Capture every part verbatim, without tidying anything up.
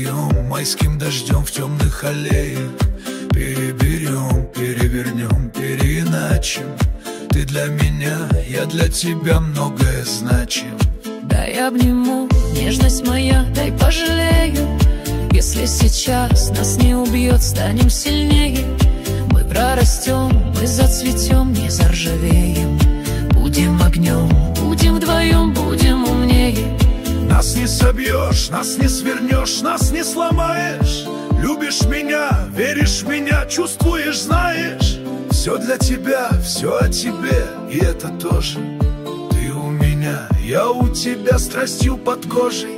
вдвоем, майским дождем в темных аллеях. Переберем, перевернем, переиначим. Ты для меня, я для тебя, многое значим. Дай обниму, нежность моя, дай пожалею. Если сейчас нас не убьет, станем сильнее. Мы прорастем, мы зацветем, не заржавеем. Будем огнем, будем вдвоем, будем умнее. Нас не собьешь, нас не свернешь, нас не сломаешь. Любишь меня, веришь в меня, чувствуешь, знаешь. Все для тебя, все о тебе, и это тоже. Ты у меня, я у тебя, страстью под кожей.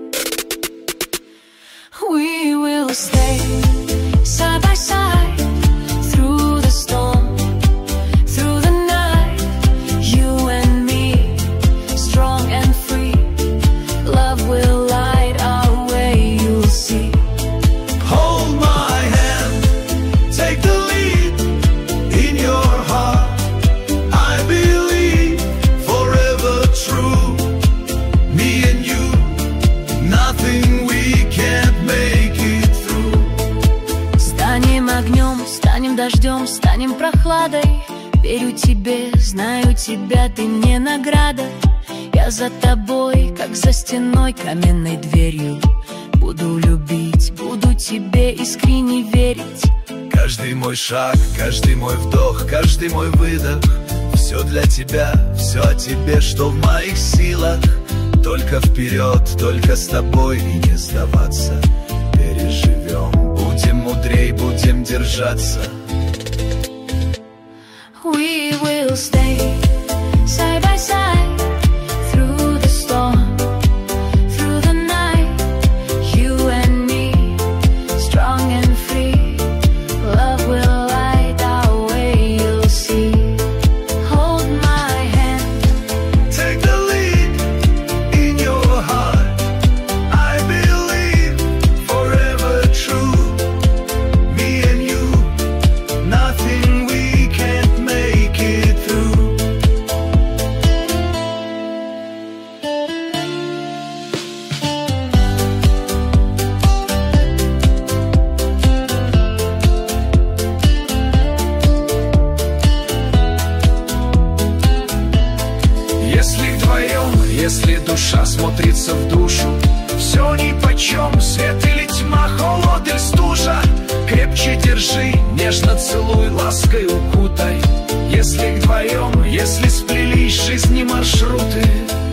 We will stay side by side through the storm, through the night. You and me, strong and free. Love will light our way, you'll see. Hold my hand, take the lead in your heart. I believe forever true. Me and you, nothing we can't make it through. Станем огнем, станем дождем, станем прохладой. Верю тебе, знаю тебя, ты мне награда. Я за тобой, как за стеной, каменной дверью. Буду любить, буду тебе искренне верить. Каждый мой шаг, каждый мой вдох, каждый мой выдох. Все для тебя, все о тебе, что в моих силах. Только вперед, только с тобой и не сдаваться. Переживем, будем мудрей, будем держаться. We will stay side by side through the storm, through the night. You and me, strong and free. Love will light our way, you'll see. Hold my hand, Take the lead in your heart. I believe forever true. Me and you, nothing we can't make it through. Если вдвоем, если душа смотрится в душу, все нипочем, свет или тьма, холод или стужа. Крепче держи, нежно целуй, лаской укутай. Если вдвоем, если сплелись жизни маршруты,